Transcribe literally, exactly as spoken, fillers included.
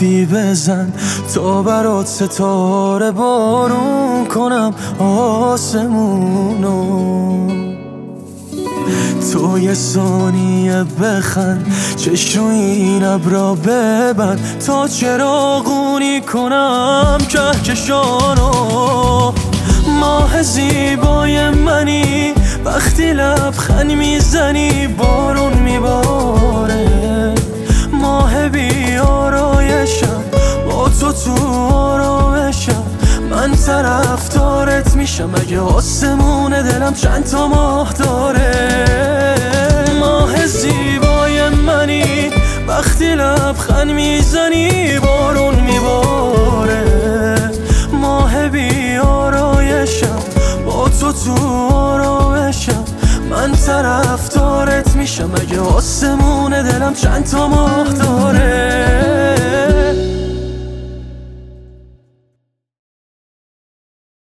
حرفی بزن تا برات ستاره بارون کنم آسمونو. تو یه ثانیه بخند، چشم این ابرا ببند تا چراغونی کنم کهکشانو. ماه زیبای منی، وقتی لبخند میزنی بارون میباره. ماه بی آرایشم، با تو تو آرامشم، من طرفدارت میشم اگه آسمون دلم چند تا ماه داره. ماه زیبای منی، وقتی لبخند میزنی بارون میباره. ماه بی آرایشم، با تو تو آرامشم، من طرفدارت میشم اگه آسمون دلم چند تا ماه داره.